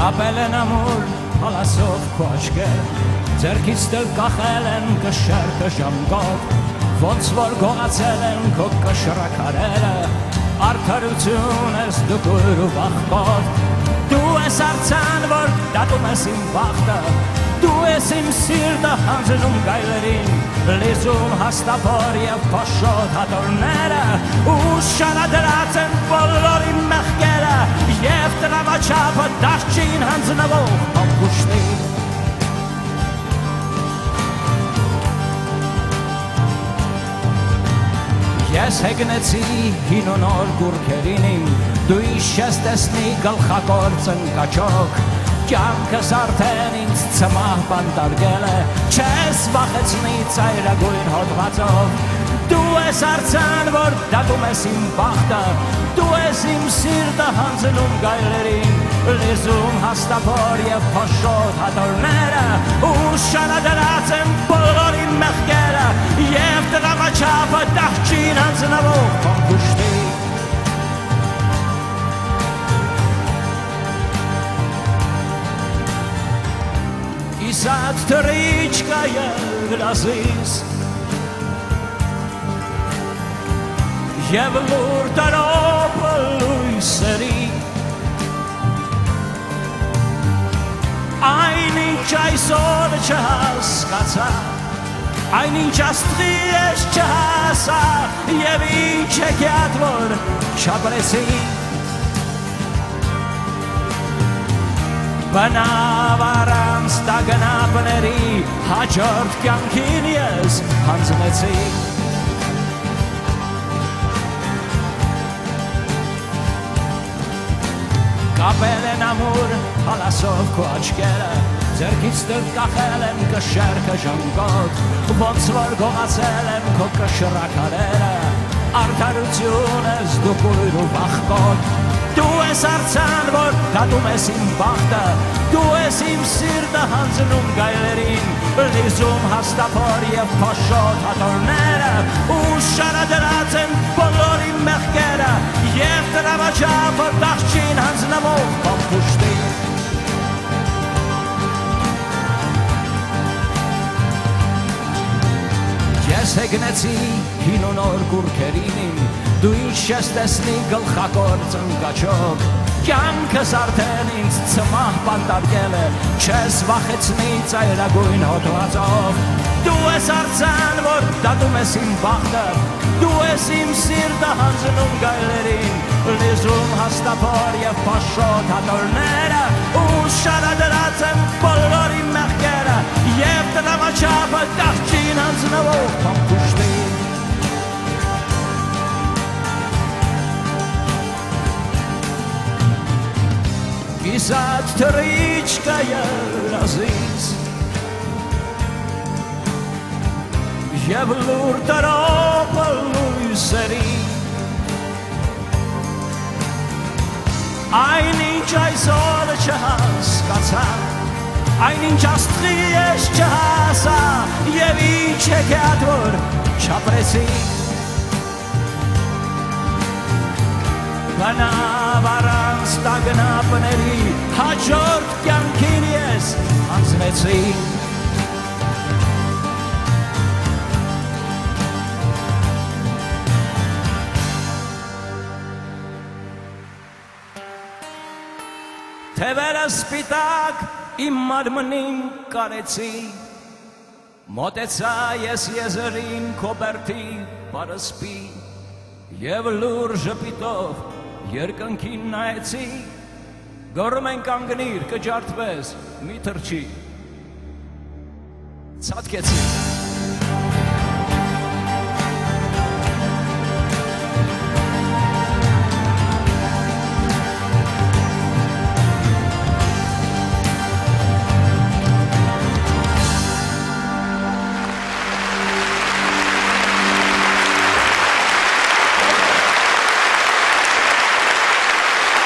Կապել են ամուր հալասով քո աչքերը ձեռքից դել կախել են կշեռքը ժամկոտ ոնց որ գողացել են քո կշռաքարերը արդարություն ես դու կույր ու վախկոտ դու ես արձան որ դատում ես իմ բախտը դու ես իմ սիրտը հանձնում գայլերին լիզում հաստափոր և փոշոտ հատորները ու շարադրած են բոլոր իմ մեղքերը և տրամաչափը դաշճին հանձնվող ապուշտին Ես հեգնեցի հին ու նոր գուրքերին իմ դու իշես տեսնի գլխակործ ընկաճոք կյանքս արդեն ինձ ծմահ բանտարկել է չես վախեցնի ծայրագույն հոդվածով դու ես արձան որ դատում ես իմ բախտը դու ես իմ սիրտը հանձնում գայլերին լիզում հաստափոր և փոշոտ հատորները ու շարադրած են բոլոր իմ մեղքերը և տրամաչափը դաշճին հանձնվող փամփուշտի Կիսած թռիչքա և լազիս և լուր տրոպը լույսերի Այն ինչ այսօր չհասկացա Այն ինչ աստղի ես չհասա և ինչ հեքիաթ որ չապրեցի Բնավ առանց տագնապների հաջորդ կյանքին ես հանձնեցի Կապել են ամուր հալասով քո աչքերը ձեռքից դել կախել են կշեռքը ժամկոտ ոնց որ գողացել են քո կշռաքարերը արդարություն ես դու կույր ու վախկոտ դու ես արձան որ դատում ես իմ բախտը դու ես իմ սիրտը հանձնում գայլերին լիզում հաստափոր և փոշոտ հատորները ու շարադրած են բոլոր իմ մեղքերը և տրամաչափը դաշճին հանձնվող փամփուշտի Ես հեգնեցի հին ու նոր գուրքերին իմ դու ինչ ես տեսնի գլխակործ ընկաճոք կյանքս արդեն ինձ ծմահ բանտարկել է չես վախեցնի ծայրագույն հոդվածով դու ես արձան որ դատում ես իմ բախտը դու ես իմ սիրտը հանձնում գայլերին լիզում հաստափոր և փոշոտ հատորները ու շարադրած են բոլոր իմ մեղքերը և տրամաչափը դաշճին հանձնվող փամփուշտին Կիսած թռիչքա երազից և լուր տրոպը լույսերի Այն ինչ այսօր չհասկացա Այն ինչ աստղի ես չհասա և ինչ հեքիաթ որ չապրեցի Բնավ առանց տագնապների հաջորդ կյանքին ես հանձնեցի Թևերը սպիտակ իմ մարմնին կարեցի Մոտեցա ես եզերին քոբերթի պարսպի Եվ լուր ժպիտով երկնքին նայեցի Գոռում են կանգնիր կջարդվես մի թռչի Ցատկեցի